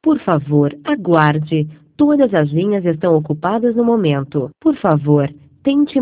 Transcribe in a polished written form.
Por favor, aguarde. Todas as linhas estão ocupadas no momento. Por favor, tente